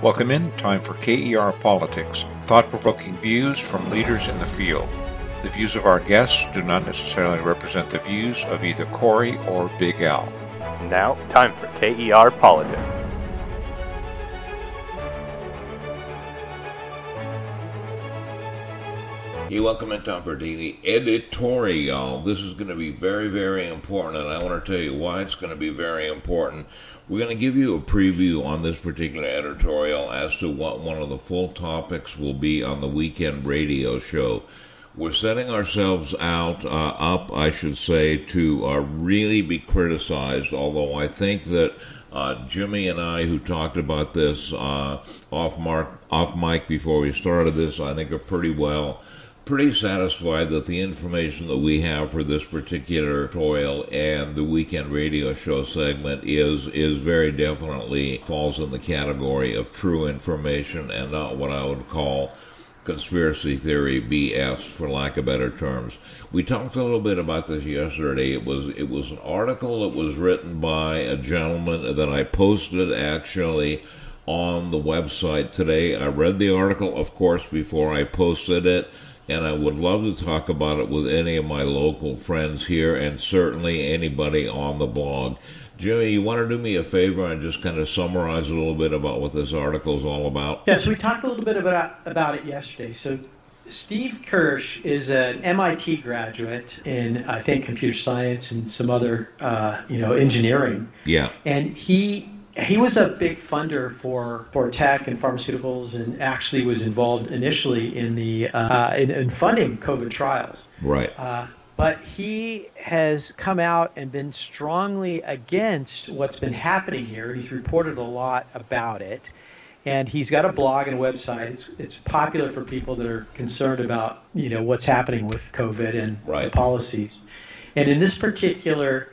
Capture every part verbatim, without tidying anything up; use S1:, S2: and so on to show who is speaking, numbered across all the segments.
S1: Welcome in. Time for K E R Politics, thought-provoking views from leaders in the field. The views of our guests do not necessarily represent the views of either Corey or Big Al.
S2: Now, time for K E R Politics.
S3: Hey, welcome in time for Daily Editorial. This is going to be very, very important, and I want to tell you why it's going to be very important. We're going to give you a preview on this particular editorial as to what one of the full topics will be on the weekend radio show. We're setting ourselves out, uh, up, I should say, to uh, really be criticized, although I think that uh, Jimmy and I, who talked about this uh, off, mark, off mic before we started this, I think are pretty well pretty satisfied that the information that we have for this particular editorial and the weekend radio show segment is is very definitely falls in the category of true information and not what I would call conspiracy theory B S, for lack of better terms. We talked a little bit about this yesterday. It was it was an article that was written by a gentleman that I posted actually on the website today. I read the article, of course, before I posted it, and I would love to talk about it with any of my local friends here and certainly anybody on the blog. Jimmy, you want to do me a favor and just kind of summarize a little bit about what this article is all about?
S4: Yes, we talked a little bit about, about it yesterday. So Steve Kirsch is an M I T graduate in, I think, computer science and some other, uh, you know, engineering.
S3: Yeah.
S4: And he... He was a big funder for, for tech and pharmaceuticals, and actually was involved initially in the uh, in, in funding COVID trials.
S3: Right.
S4: Uh, but he has come out and been strongly against what's been happening here. He's reported a lot about it, and he's got a blog and a website. It's it's popular for people that are concerned about you know what's happening with COVID and
S3: right.
S4: the policies. And in this particular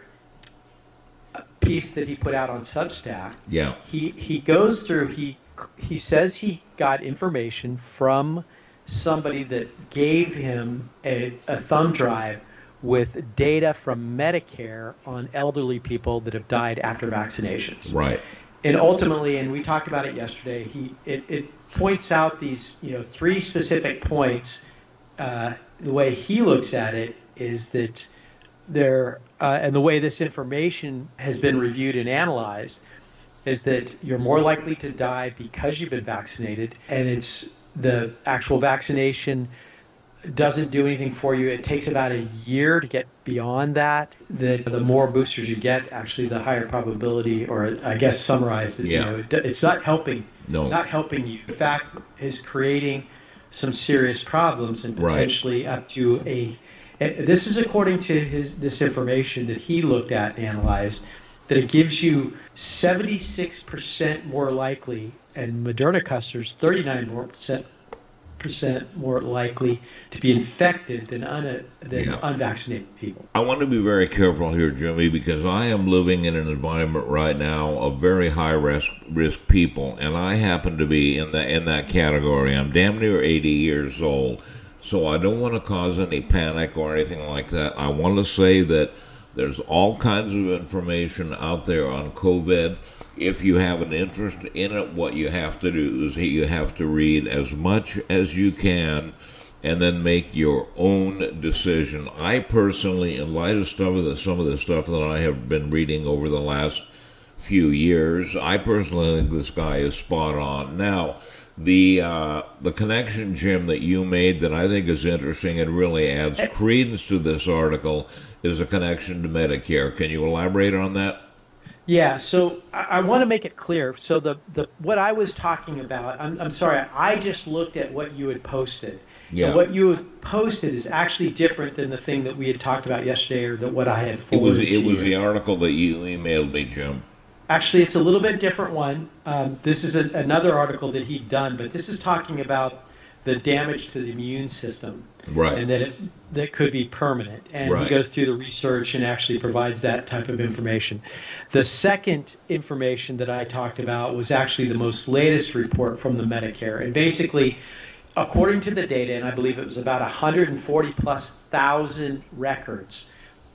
S4: piece that he put out on Substack,
S3: yeah,
S4: he he goes through, he he says he got information from somebody that gave him a, a thumb drive with data from Medicare on elderly people that have died after vaccinations.
S3: Right.
S4: And ultimately, and we talked about it yesterday, he it, it points out these you know three specific points. Uh, the way he looks at it is that there Uh, and the way this information has been reviewed and analyzed is that you're more likely to die because you've been vaccinated, and it's the actual vaccination doesn't do anything for you. It takes about a year to get beyond that. That the more boosters you get, actually, the higher probability, or I guess summarized, that,
S3: yeah.
S4: you know, it, it's not helping.
S3: No.
S4: Not helping you. In fact, is creating some serious problems and potentially
S3: right.
S4: up to a. This is according to his this information that he looked at and analyzed, that it gives you seventy-six percent more likely, and Moderna customers thirty-nine percent percent more likely to be infected than un, than
S3: yeah.
S4: unvaccinated people.
S3: I want to be very careful here, Jimmy, because I am living in an environment right now of very high risk risk people, and I happen to be in the in that category. I'm damn near eighty years old. So I don't want to cause any panic or anything like that. I want to say that there's all kinds of information out there on COVID. If you have an interest in it, what you have to do is you have to read as much as you can and then make your own decision. I personally, in light of stuff of the, some of the stuff that I have been reading over the last few years, I personally think this guy is spot on. Now, The uh, the connection, Jim, that you made that I think is interesting and really adds credence to this article is a connection to Medicare. Can you elaborate on that?
S4: Yeah, so I, I want to make it clear. So the, the what I was talking about, I'm, I'm sorry, I just looked at what you had posted.
S3: Yeah.
S4: And what you had posted is actually different than the thing that we had talked about yesterday, or that what I had
S3: It was
S4: forwarded
S3: it
S4: to
S3: was
S4: you.
S3: the article that you emailed me, Jim.
S4: Actually, it's a little bit different one. Um, this is a, another article that he'd done, but this is talking about the damage to the immune system,
S3: right?
S4: And that it that could be permanent. And
S3: right.
S4: he goes through the research and actually provides that type of information. The second information that I talked about was actually the most latest report from the Medicare, and basically, according to the data, and I believe it was about one hundred forty plus thousand records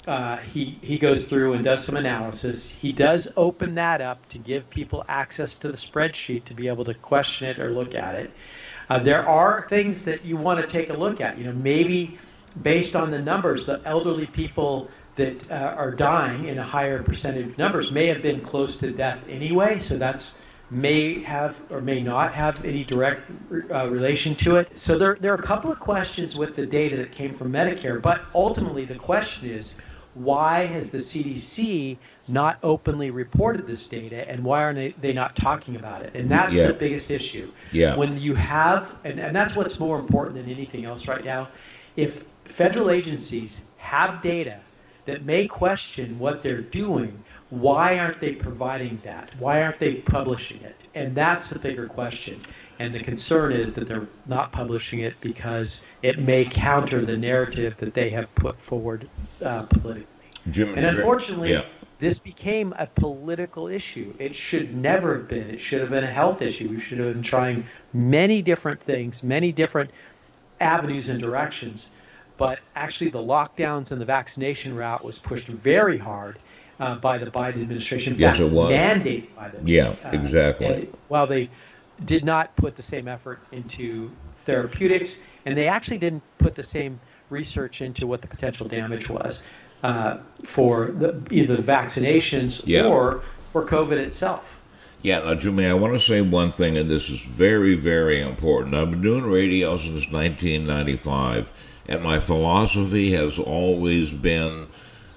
S4: uh, he he goes through and does some analysis. He does open that up to give people access to the spreadsheet to be able to question it or look at it. Uh, there are things that you want to take a look at. You know, maybe based on the numbers, the elderly people that uh, are dying in a higher percentage of numbers may have been close to death anyway. So that's may have or may not have any direct uh, relation to it. So there, there are a couple of questions with the data that came from Medicare, but ultimately the question is, why has the C D C not openly reported this data, and why are they, they not talking about it? And that's
S3: yeah.
S4: the biggest issue.
S3: Yeah.
S4: When you have, and, and that's what's more important than anything else right now, if federal agencies have data that may question what they're doing, why aren't they providing that? Why aren't they publishing it? And that's the bigger question. And the concern is that they're not publishing it because it may counter the narrative that they have put forward uh, politically.
S3: Jim,
S4: and unfortunately,
S3: yeah.
S4: this became a political issue. It should never have been. It should have been a health issue. We should have been trying many different things, many different avenues and directions. But actually, the lockdowns and the vaccination route was pushed very hard uh, by the Biden administration. In
S3: yes,
S4: fact,
S3: it was.
S4: Mandated by them.
S3: Yeah,
S4: uh,
S3: exactly.
S4: And while they did not put the same effort into therapeutics, and they actually didn't put the same research into what the potential damage was uh, for the, either the vaccinations
S3: yeah.
S4: or for COVID itself.
S3: Yeah, now, Jimmy, I want to say one thing, and this is very, very important. I've been doing radio since nineteen ninety-five, and my philosophy has always been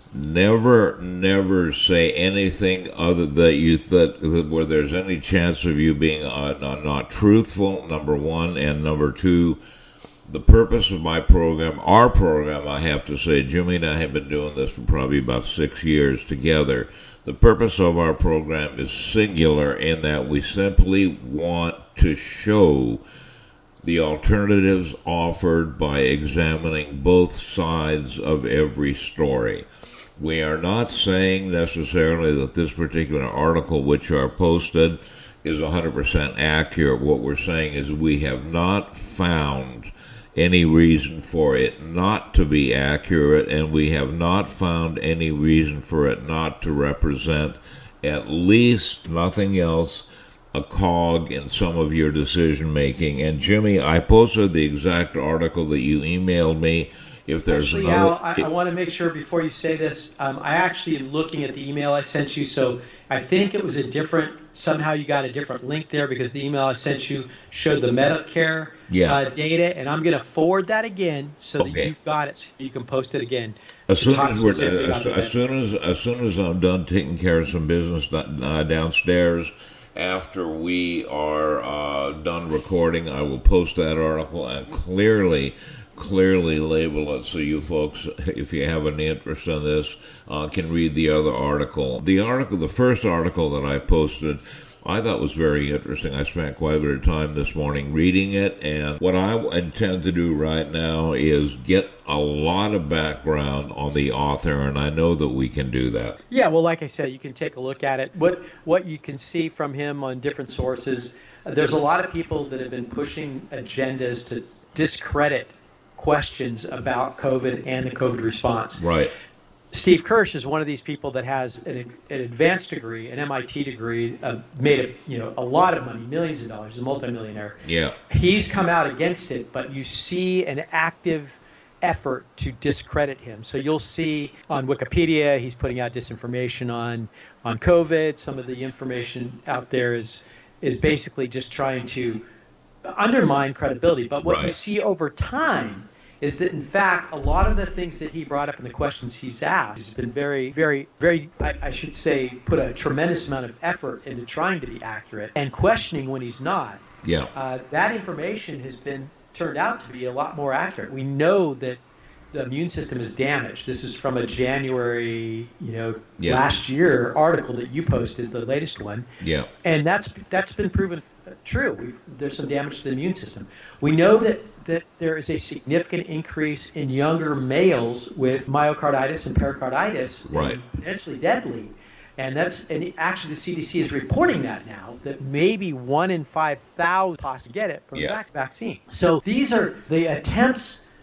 S3: never, never say anything other that you that, that where there's any chance of you being uh, not, not truthful, number one, and number two, the purpose of my program, our program, I have to say, Jimmy and I have been doing this for probably about six years together. The purpose of our program is singular in that we simply want to show the alternatives offered by examining both sides of every story. We are not saying necessarily that this particular article which are posted is one hundred percent accurate. What we're saying is we have not found any reason for it not to be accurate, and we have not found any reason for it not to represent, at least nothing else, a cog in some of your decision making. And Jimmy, I posted the exact article that you emailed me. If there's
S4: actually,
S3: another,
S4: Al, I, I want to make sure before you say this, um, I actually am looking at the email I sent you, so I think it was a different, somehow you got a different link there because the email I sent you showed the Medicare
S3: yeah.
S4: uh, data, and I'm going to forward that again so
S3: okay.
S4: that you've got it, so you can post it again.
S3: As soon as, we're, uh, as, as soon as as soon as I'm done taking care of some business uh, downstairs, after we are uh, done recording, I will post that article and clearly, clearly label it so you folks, if you have any interest in this, uh, can read the other article. The article, the first article that I posted, I thought was very interesting. I spent quite a bit of time this morning reading it, and what I intend to do right now is get a lot of background on the author, and I know that we can do that.
S4: Yeah, well, like I said, you can take a look at it. What what you can see from him on different sources, there's a lot of people that have been pushing agendas to discredit questions about COVID and the COVID response.
S3: Right.
S4: Steve Kirsch is one of these people that has an, an advanced degree, an M I T degree, uh, made a, you know a lot of money, millions of dollars. He's a multimillionaire.
S3: Yeah.
S4: He's come out against it, but you see an active effort to discredit him. So you'll see on Wikipedia he's putting out disinformation on on COVID. Some of the information out there is is basically just trying to undermine credibility. But what
S3: right.
S4: you see over time is that, in fact, a lot of the things that he brought up in the questions he's asked has been very, very, very, I, I should say, put a tremendous amount of effort into trying to be accurate and questioning when he's not.
S3: Yeah.
S4: Uh, that information has been turned out to be a lot more accurate. We know that the immune system is damaged. This is from a January, you know,
S3: yeah.
S4: last year article that you posted, the latest one.
S3: Yeah.
S4: And that's that's been proven true. We've, there's some damage to the immune system. We know that, that there is a significant increase in younger males with myocarditis and pericarditis,
S3: right.
S4: and potentially deadly. And that's and actually the C D C is reporting that now, that maybe one in five thousand possibly get it from
S3: yeah.
S4: the vaccine. So these are the attempts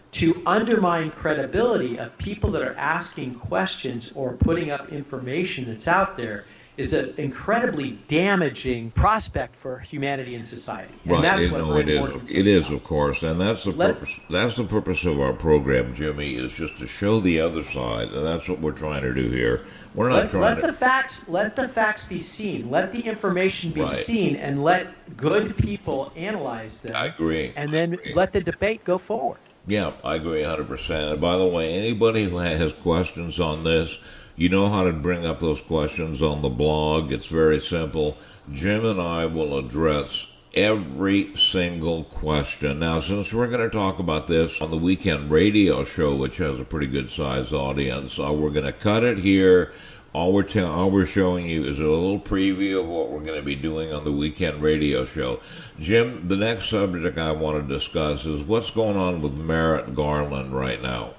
S4: to undermine credibility of people that are asking questions or putting up information that's out there is an incredibly damaging prospect for humanity and society. And
S3: right.
S4: that's
S3: it,
S4: what
S3: no,
S4: I'm
S3: it is.
S4: more concerned
S3: It is,
S4: about.
S3: of course, and that's the
S4: Let-
S3: purpose. That's the purpose of our program, Jimmy, is just to show the other side, and that's what we're trying to do here. We're not
S4: Let,
S3: trying
S4: let
S3: to.
S4: the facts let the facts be seen. Let the information be
S3: Right.
S4: seen, and let good people analyze them.
S3: I agree.
S4: And then
S3: I agree.
S4: let the debate go forward.
S3: Yeah, I agree one hundred percent. And by the way, anybody who has questions on this, you know how to bring up those questions on the blog. It's very simple. Jim and I will address every single question. Now, since we're going to talk about this on the weekend radio show, which has a pretty good sized audience, uh, we're going to cut it here. All we're, te- all we're showing you is a little preview of what we're going to be doing on the weekend radio show. Jim, the next subject I want to discuss is what's going on with Merrick Garland right now.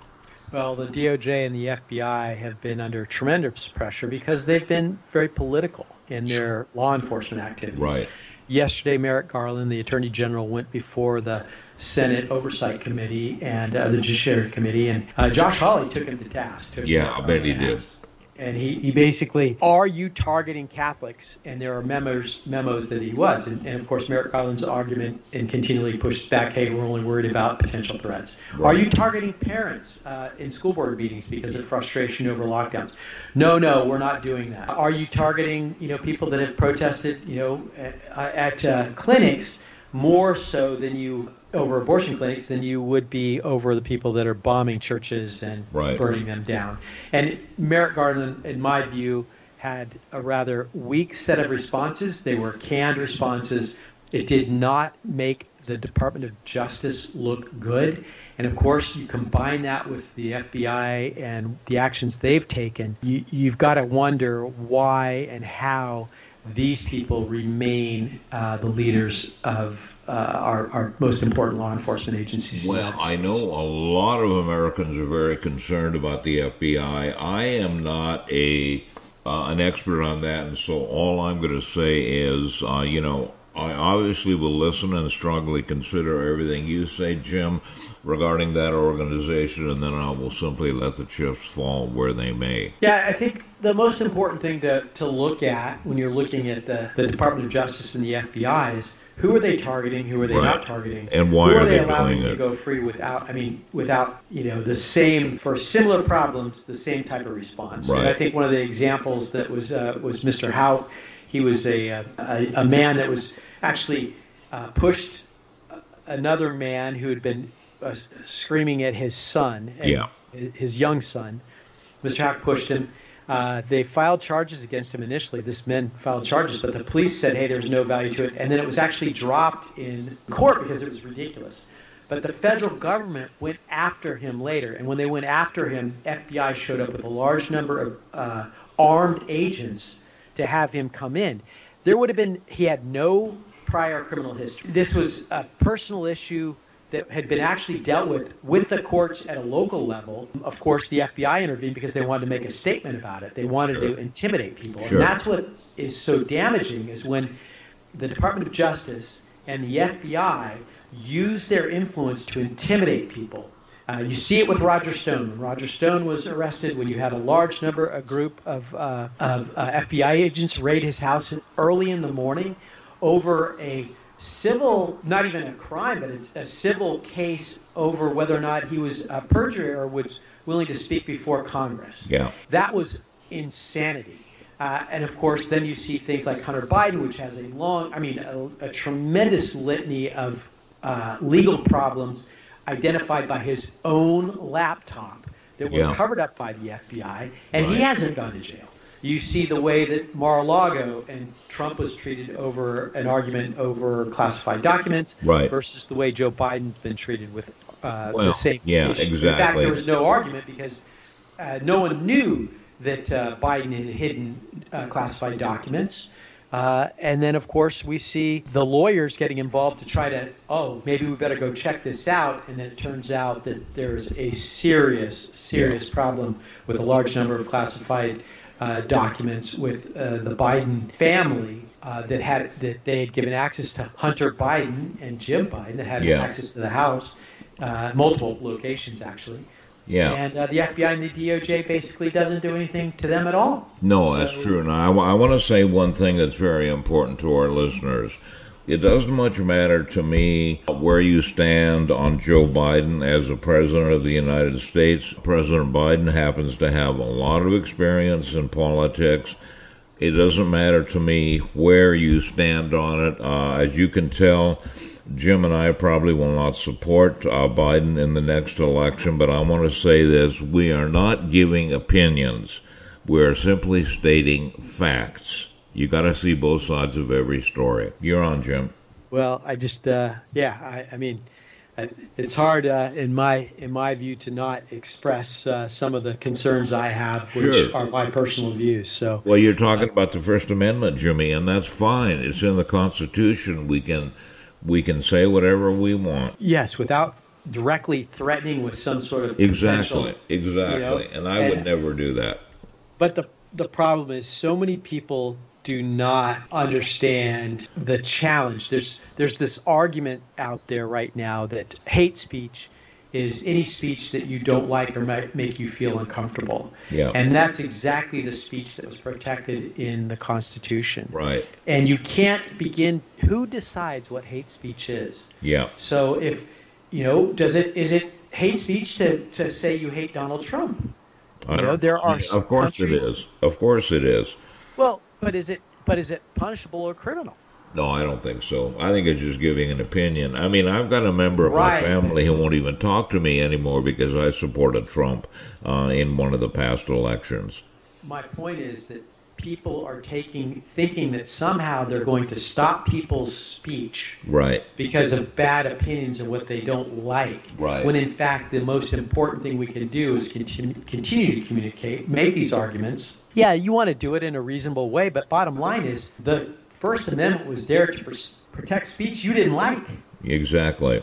S4: Well, the D O J and the F B I have been under tremendous pressure because they've been very political in their law enforcement activities.
S3: Right.
S4: Yesterday, Merrick Garland, the Attorney General, went before the Senate Oversight Committee and uh, the Judiciary Committee, and uh, Josh Hawley took him to task. Took
S3: Yeah,
S4: Merrick
S3: I bet he
S4: Garland to
S3: did.
S4: task. And he, he basically, are you targeting Catholics? And there are memos memos that he was. And, and of course, Merrick Garland's argument and continually pushes back, hey, we're only worried about potential threats.
S3: Right.
S4: Are you targeting parents uh, in school board meetings because of frustration over lockdowns? No, no, we're not doing that. Are you targeting, you know, people that have protested, you know, at, at uh, clinics more so than you over abortion clinics than you would be over the people that are bombing churches and
S3: Right.
S4: burning them down? And Merrick Garland, in my view, had a rather weak set of responses. They were canned responses. It did not make the Department of Justice look good. And of course, you combine that with the F B I and the actions they've taken, you, you've got to wonder why and how these people remain uh, the leaders of uh, our, our most important law enforcement agencies. in the
S3: Well,
S4: United
S3: I
S4: States.
S3: know a lot of Americans are very concerned about the F B I. I am not a uh, an expert on that, and so all I'm going to say is, uh, you know, I obviously will listen and strongly consider everything you say, Jim, regarding that organization, and then I will simply let the chips fall where they may.
S4: Yeah, I think the most important thing to, to look at when you're looking at the, the Department of Justice and the F B I is who are they targeting, who are they
S3: Right.
S4: not targeting,
S3: And why
S4: who
S3: are
S4: are they
S3: they
S4: allowing
S3: doing
S4: to
S3: it?
S4: go free without, I mean, without, you know, the same, for similar problems, the same type of response. And
S3: Right.
S4: I think one of the examples that was uh, was Mister Howe. He was a, a, a man that was actually uh, pushed another man who had been uh, screaming at his son, and
S3: Yeah.
S4: his young son. Mister Howe pushed him. Uh, they filed charges against him initially. This man filed charges, but the police said, hey, there's no value to it. And then it was actually dropped in court because it was ridiculous. But the federal government went after him later. And when they went after him, F B I showed up with a large number of uh, armed agents to have him come in. There would have been, he had no prior criminal history. This was a personal issue that had been actually dealt with with the courts at a local level. Of course, the F B I intervened because they wanted to make a statement about it. They wanted
S3: Sure.
S4: to intimidate people.
S3: Sure.
S4: And that's what is so damaging is when the Department of Justice and the F B I use their influence to intimidate people. Uh, you see it with Roger Stone. When Roger Stone was arrested, when you had a large number, a group of, uh, of uh, F B I agents raid his house early in the morning over a civil, not even a crime, but a, a civil case over whether or not he was a perjurer or was willing to speak before Congress.
S3: Yeah.
S4: That was insanity. Uh, and of course, then you see things like Hunter Biden, which has a long, I mean, a, a tremendous litany of uh, legal problems identified by his own laptop that were
S3: Yeah.
S4: covered up by the F B I, and he
S3: Right.
S4: hasn't gone to jail. You see the way that Mar-a-Lago and Trump was treated over an argument over classified documents
S3: Right.
S4: versus the way Joe Biden's been treated with uh,
S3: Well,
S4: the same
S3: yeah,
S4: issue. In fact,
S3: exactly.
S4: there was no argument because uh, no one knew that uh, Biden had hidden uh, classified documents. Uh, and then, of course, we see the lawyers getting involved to try to, oh, maybe we better go check this out. And then it turns out that there's a serious, serious problem with a large number of classified uh, documents with uh, the Biden family uh, that had that they had given access to Hunter Biden and Jim Biden that had
S3: Yeah.
S4: access to the House, uh, multiple locations actually.
S3: Yeah.
S4: And uh, the F B I and the D O J basically doesn't do anything to them at all.
S3: No,
S4: So-
S3: that's true. Now, I, w- I want to say one thing that's very important to our listeners. It doesn't much matter to me where you stand on Joe Biden as the President of the United States. President Biden happens to have a lot of experience in politics. It doesn't matter to me where you stand on it. Uh, as you can tell, Jim and I probably will not support uh, Biden in the next election, but I want to say this. We are not giving opinions. We're simply stating facts. You got to see both sides of every story. You're on, Jim.
S4: Well, I just, uh, yeah, I, I mean, I- it's hard uh, in my in my view to not express uh, some of the concerns I have, which
S3: Sure.
S4: are my personal views. So,
S3: Well, you're talking about the First Amendment, Jimmy, and that's fine. It's in the Constitution. We can we can say whatever we want.
S4: yes, without directly threatening with some sort of
S3: Exactly,
S4: potential-
S3: exactly.
S4: know,
S3: and I would
S4: and-
S3: never do that.
S4: But the the problem is, so many people do not understand the challenge. There's there's this argument out there right now that hate speech is any speech that you don't like or might make you feel uncomfortable.
S3: Yeah.
S4: And that's exactly the speech that was protected in the Constitution.
S3: Right.
S4: And you can't begin. Who decides what hate speech is?
S3: Yeah.
S4: So if you know, does it is it hate speech to, to say you hate Donald Trump?
S3: I
S4: You know,
S3: don't-
S4: there are
S3: Yeah, of course
S4: countries-
S3: it is. Of course it is.
S4: Well, but is it but is it punishable or criminal?
S3: No, I don't think so. I think it's just giving an opinion. I mean, I've got a member of
S4: Right.
S3: my family who won't even talk to me anymore because I supported Trump uh, in one of the past elections.
S4: My point is that people are taking thinking that somehow they're going to stop people's speech
S3: Right.
S4: because of bad opinions and what they don't like.
S3: Right.
S4: When in fact the most important thing we can do is continue continue to communicate, make these arguments. Yeah, you want to do it in a reasonable way, but bottom line is the First Amendment was there to pr- protect speech you didn't like.
S3: Exactly.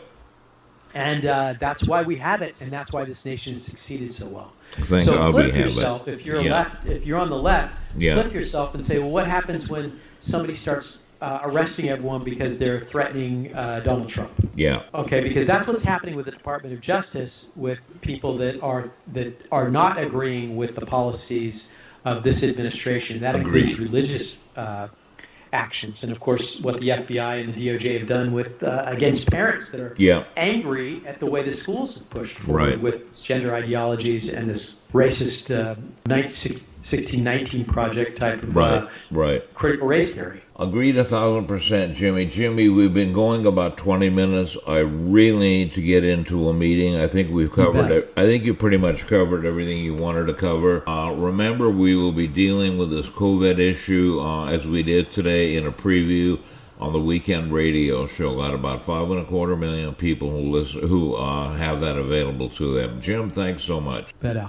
S4: And uh, that's why we have it, and that's why this nation has succeeded so well.
S3: Thank
S4: so
S3: God we
S4: flip
S3: have
S4: yourself
S3: it.
S4: if you're
S3: Yeah.
S4: left, if you're on the left,
S3: Yeah.
S4: flip yourself and say, well, what happens when somebody starts uh, arresting everyone because they're threatening uh, Donald Trump?
S3: Yeah.
S4: Okay, because that's what's happening with the Department of Justice with people that are that are not agreeing with the policies of this administration. That includes
S3: Agreed.
S4: religious uh, actions, and of course, what the F B I and the D O J have done with uh, against parents that are
S3: Yeah.
S4: angry at the way the schools have pushed forward
S3: Right.
S4: with gender ideologies and this racist uh, sixteen nineteen project type of
S3: Right.
S4: uh,
S3: Right.
S4: critical race theory.
S3: Agreed a thousand percent, Jimmy. Jimmy, we've been going about twenty minutes. I really need to get into a meeting. I think we've covered
S4: bet.
S3: it. I think you pretty much covered everything you wanted to cover. Uh, remember, we will be dealing with this COVID issue uh, as we did today in a preview on the weekend radio show. Got about five and a quarter million people who listen, who uh, have that available to them. Jim, thanks so much.
S4: Better.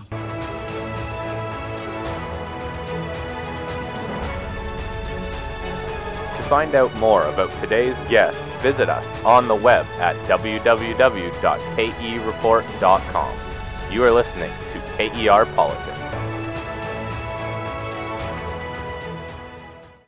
S2: To find out more about today's guest, visit us on the web at w w w dot k e report dot com. You are listening to K E R Politics.